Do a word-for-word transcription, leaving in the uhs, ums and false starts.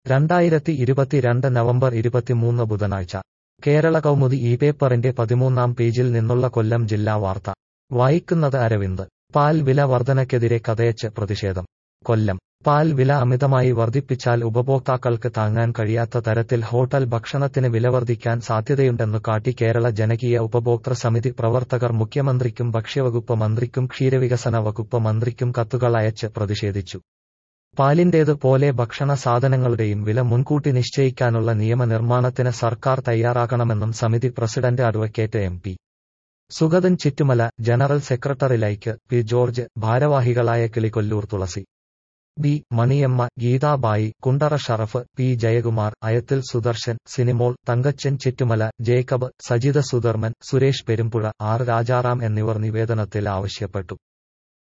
രണ്ടായിരത്തി ഇരുപത്തിരണ്ട് നവംബർ ഇരുപത്തിമൂന്ന് ബുധനാഴ്ച കേരള കൗമുദി ഈ പേപ്പറിന്റെ പതിമൂന്നാം പേജിൽ നിന്നുള്ള കൊല്ലം ജില്ലാ വാർത്ത വായിക്കുന്നത് അരവിന്ദ്. പാൽ വില വർധനയ്ക്കെതിരെ കതയച്ച് പ്രതിഷേധം. കൊല്ലം. പാൽ വില അമിതമായി വർധിപ്പിച്ചാൽ ഉപഭോക്താക്കൾക്ക് താങ്ങാൻ കഴിയാത്ത തരത്തിൽ ഹോട്ടൽ ഭക്ഷണത്തിന് വില വർധിക്കാൻ സാധ്യതയുണ്ടെന്നു കാട്ടി കേരള ജനകീയ ഉപഭോക്തൃ സമിതി പ്രവർത്തകർ മുഖ്യമന്ത്രിക്കും ഭക്ഷ്യവകുപ്പ് മന്ത്രിക്കും ക്ഷീരവികസന വകുപ്പ് മന്ത്രിക്കും കത്തുകൾ അയച്ച് പ്രതിഷേധിച്ചു. പാലിന്റേത് പോലെ ഭക്ഷണ സാധനങ്ങളുടെയും വില മുൻകൂട്ടി നിശ്ചയിക്കാനുള്ള നിയമനിർമ്മാണത്തിന് സർക്കാർ തയ്യാറാകണമെന്നും സമിതി president advocate M P Sugathan Chittumala, general secretary ലൈക്ക് പി ജോർജ്, ഭാരവാഹികളായ Kilikollur Thulasi, B Maniyamma, Geethabai, Kundara Sharaf, P Jayakumar, Ayathil Sudarshan, Sinimol, Thankachan Chittumala, Jacob, Sajitha Sudharman, Suresh Perumpuzha, R Rajaram എന്നിവർ നിവേദനത്തിൽ ആവശ്യപ്പെട്ടു.